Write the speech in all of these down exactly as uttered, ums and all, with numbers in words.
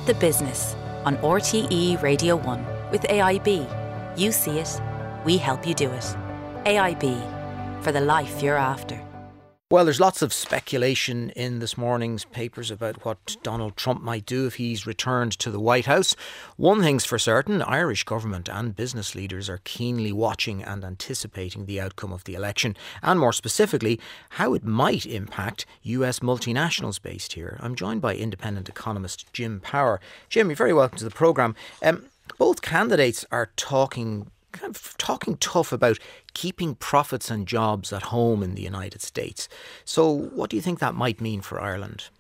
The Business on R T E Radio one with A I B. You see it, we help you do it. A I B, for the life you're after. Well, there's lots of speculation in this morning's papers about what Donald Trump might do if he's returned to the White House. One thing's for certain, Irish government and business leaders are keenly watching and anticipating the outcome of the election, and more specifically, how it might impact U S multinationals based here. I'm joined by independent economist Jim Power. Jim, you're very welcome to the programme. Um, both candidates are talking kind of talking tough about keeping profits and jobs at home in the United States. So what do you think that might mean for Ireland?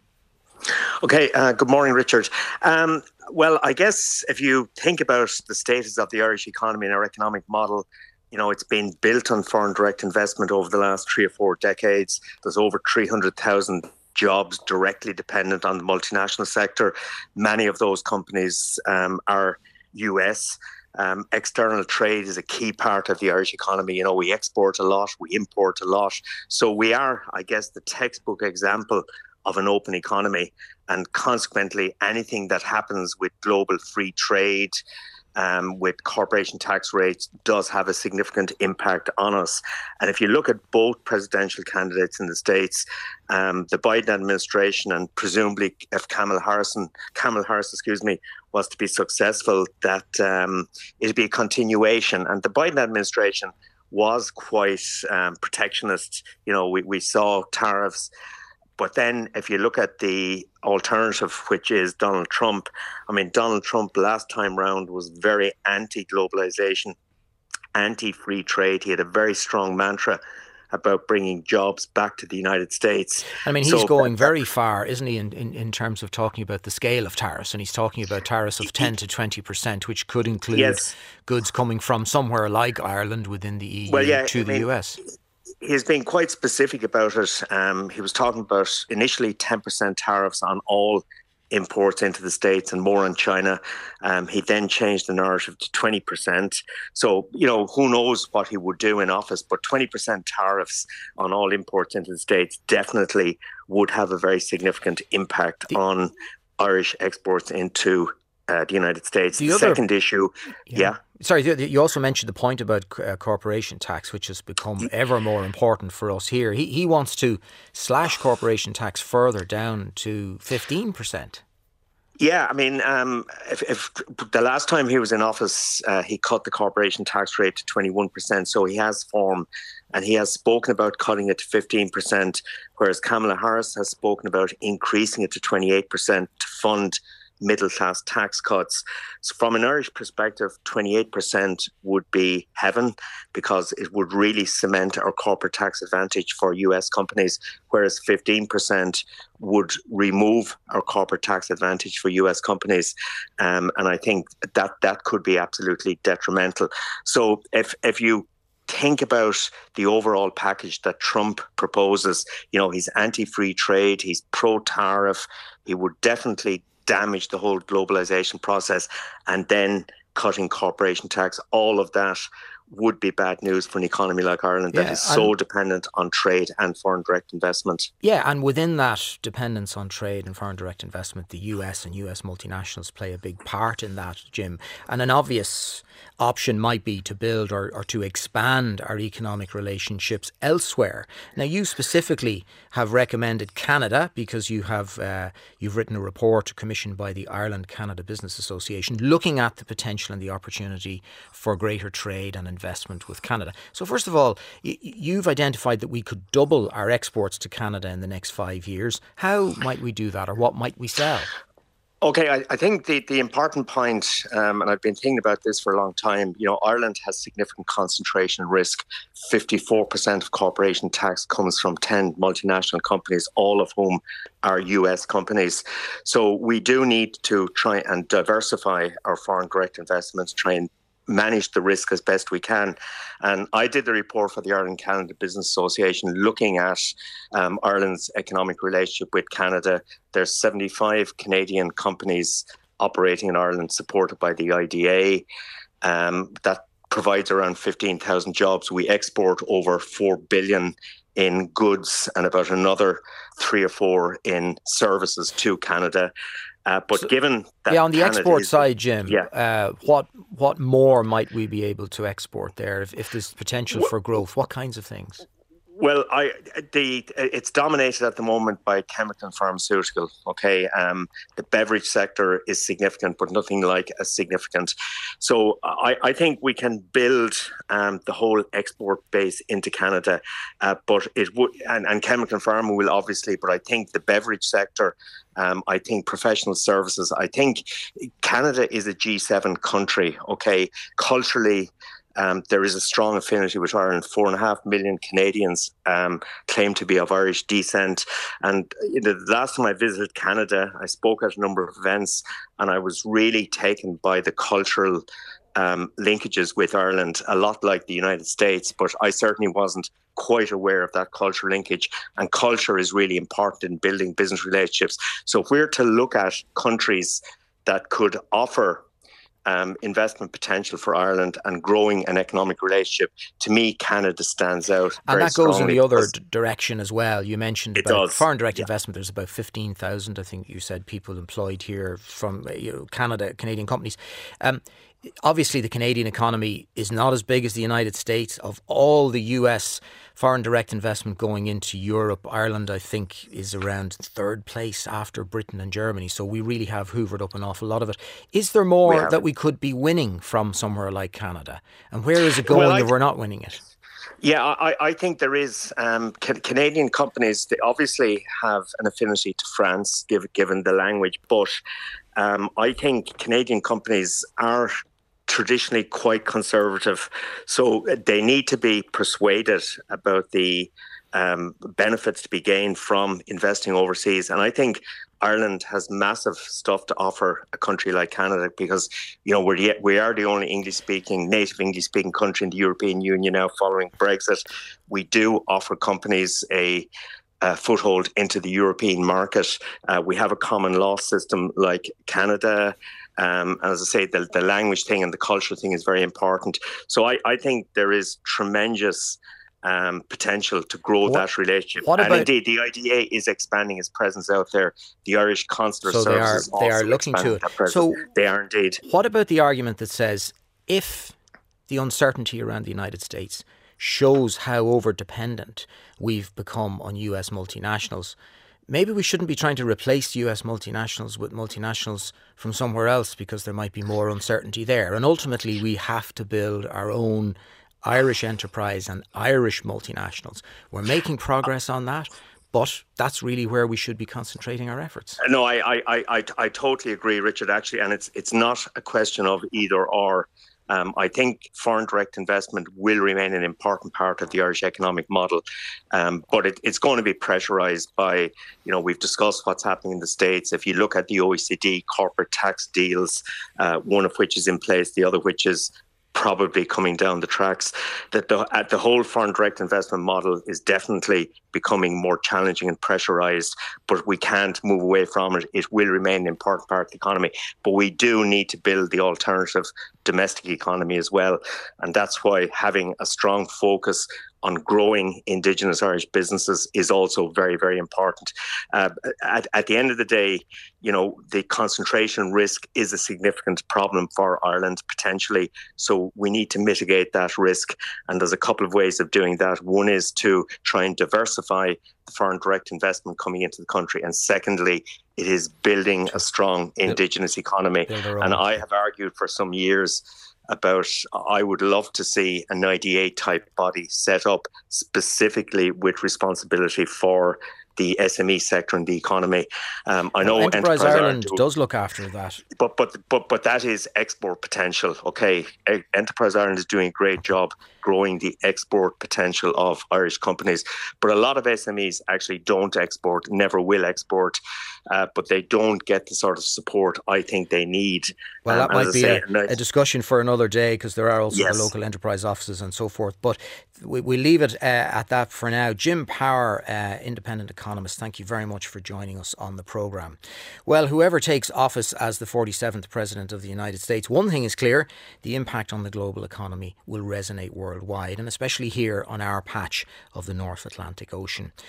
Okay, uh, good morning, Richard. Um, well, I guess if you think about the status of the Irish economy and our economic model, you know, it's been built on foreign direct investment over the last three or four decades. There's over three hundred thousand jobs directly dependent on the multinational sector. Many of those companies um, are U S. Um, external trade is a key part of the Irish economy. You know, we export a lot, we import a lot. So we are, I guess, the textbook example of an open economy. And consequently, anything that happens with global free trade, um, with corporation tax rates, does have a significant impact on us. And if you look at both presidential candidates in the States, um, the Biden administration, and presumably if Kamala Harris, Kamala Harris, excuse me, was to be successful, that um, it'd be a continuation. And the Biden administration was quite um, protectionist. You know, we, we saw tariffs. But then if you look at the alternative, which is Donald Trump, I mean, Donald Trump last time round was very anti-globalization, anti-free trade. He had a very strong mantra about bringing jobs back to the United States. I mean, he's so, going very far, isn't he, in, in, in terms of talking about the scale of tariffs? And he's talking about tariffs of ten to twenty percent, which could include yes. goods coming from somewhere like Ireland within the E U well, yeah, to I the mean, U S. He's been quite specific about it. Um, he was talking about initially ten percent tariffs on all imports into the States and more on China. Um, he then changed the narrative to twenty percent. So, you know, who knows what he would do in office, but twenty percent tariffs on all imports into the States definitely would have a very significant impact the- on Irish exports into uh, the United States. The, the other, second issue, yeah. yeah. Sorry, you also mentioned the point about uh, corporation tax, which has become ever more important for us here. He he wants to slash corporation tax further down to fifteen percent. Yeah, I mean, um, if, if the last time he was in office, uh, he cut the corporation tax rate to twenty-one percent. So he has form and he has spoken about cutting it to fifteen percent, whereas Kamala Harris has spoken about increasing it to twenty-eight percent to fund middle-class tax cuts. So from an Irish perspective, twenty-eight percent would be heaven because it would really cement our corporate tax advantage for U S companies, whereas fifteen percent would remove our corporate tax advantage for U S companies. Um, and I think that that could be absolutely detrimental. So if if you think about the overall package that Trump proposes, you know, he's anti-free trade, he's pro-tariff, he would definitely damage the whole globalization process, and then cutting corporation tax, all of that would be bad news for an economy like Ireland that yeah, is so dependent on trade and foreign direct investment. Yeah, and within that dependence on trade and foreign direct investment, the U S and U S multinationals play a big part in that, Jim. And an obvious option might be to build or, or to expand our economic relationships elsewhere. Now, you specifically have recommended Canada because you have uh, you've written a report commissioned by the Ireland-Canada Business Association looking at the potential and the opportunity for greater trade and investment with Canada. So first of all, y- you've identified that we could double our exports to Canada in the next five years. How might we do that, or what might we sell? Okay, I, I think the, the important point, um, and I've been thinking about this for a long time, you know, Ireland has significant concentration risk. fifty-four percent of corporation tax comes from ten multinational companies, all of whom are U S companies. So we do need to try and diversify our foreign direct investments, try and manage the risk as best we can. And I did the report for the Ireland-Canada Business Association looking at um, Ireland's economic relationship with Canada. There's seventy-five Canadian companies operating in Ireland supported by the I D A. Um, that provides around fifteen thousand jobs. We export over four billion in goods and about another three or four in services to Canada. Uh, but so, given that yeah, on the Canada export is, side, Jim, yeah. uh, what what more might we be able to export there if, if there's potential for growth? What kinds of things? Well, I the it's dominated at the moment by chemical and pharmaceutical. Okay, um, the beverage sector is significant, but nothing like as significant. So I, I think we can build um, the whole export base into Canada, uh, but it would and, and chemical and pharma will obviously. But I think the beverage sector. Um, I think professional services. I think Canada is a G seven country. Okay, culturally. Um, there is a strong affinity with Ireland. Four and a half million Canadians um, claim to be of Irish descent. And you know, the last time I visited Canada, I spoke at a number of events, and I was really taken by the cultural um, linkages with Ireland, a lot like the United States. But I certainly wasn't quite aware of that cultural linkage. And culture is really important in building business relationships. So if we're to look at countries that could offer Um, investment potential for Ireland and growing an economic relationship, to me, Canada stands out. And very that goes in the other d- direction as well. You mentioned it about does. foreign direct yeah. investment. There's about fifteen thousand, I think you said, people employed here from you know, Canada, Canadian companies. Um, obviously, the Canadian economy is not as big as the United States. Of all the U S foreign direct investment going into Europe, Ireland, I think, is around third place after Britain and Germany. So we really have hoovered up an awful lot of it. Is there more We that we could be winning from somewhere like Canada? And where is it going Well, I if we're not winning it? Yeah, I, I think there is. Um, ca- Canadian companies, they obviously have an affinity to France, given, given the language, but um, I think Canadian companies are traditionally quite conservative. So they need to be persuaded about the um, benefits to be gained from investing overseas. And I think Ireland has massive stuff to offer a country like Canada because, you know, we're the, we are the only English-speaking, native English-speaking country in the European Union now following Brexit. We do offer companies a Uh, foothold into the European market. Uh, we have a common law system like Canada. Um, and as I say, the, the language thing and the cultural thing is very important. So I, I think there is tremendous um, potential to grow what, that relationship. What and about, indeed, the I D A is expanding its presence out there. The Irish Consular so Services they are, they also are looking to it. So they are indeed. What about the argument that says if the uncertainty around the United States shows how over-dependent we've become on U S multinationals, maybe we shouldn't be trying to replace U S multinationals with multinationals from somewhere else because there might be more uncertainty there. And ultimately, we have to build our own Irish enterprise and Irish multinationals. We're making progress on that, but that's really where we should be concentrating our efforts. No, I, I, I, I, I totally agree, Richard, actually. And it's it's not a question of either or. Um, I think foreign direct investment will remain an important part of the Irish economic model, um, but it, it's going to be pressurised by, you know, we've discussed what's happening in the States. If you look at the O E C D corporate tax deals, uh, one of which is in place, the other which is probably coming down the tracks, that the, at the whole foreign direct investment model is definitely becoming more challenging and pressurised, but we can't move away from it. It will remain an important part of the economy, but we do need to build the alternative domestic economy as well. And that's why having a strong focus on growing Indigenous Irish businesses is also very, very important. Uh, at, at the end of the day, you know, the concentration risk is a significant problem for Ireland potentially. So we need to mitigate that risk. And there's a couple of ways of doing that. One is to try and diversify the foreign direct investment coming into the country. And secondly, it is building a strong Indigenous economy. And I have argued for some years about, I would love to see an I D A type body set up specifically with responsibility for the S M E sector and the economy. Um, I know well, Enterprise, Enterprise Ireland Ireland does look after that, but but but but that is export potential. Okay, Enterprise Ireland is doing a great job growing the export potential of Irish companies, but a lot of S M Es actually don't export, never will export, uh, but they don't get the sort of support I think they need. Well, that um, might be say, a, a discussion for another day because there are also yes. the local enterprise offices and so forth. But we, we leave it uh, at that for now. Jim Power, uh, independent economist, thank you very much for joining us on the programme. Well, whoever takes office as the forty-seventh President of the United States, one thing is clear, the impact on the global economy will resonate worldwide, and especially here on our patch of the North Atlantic Ocean.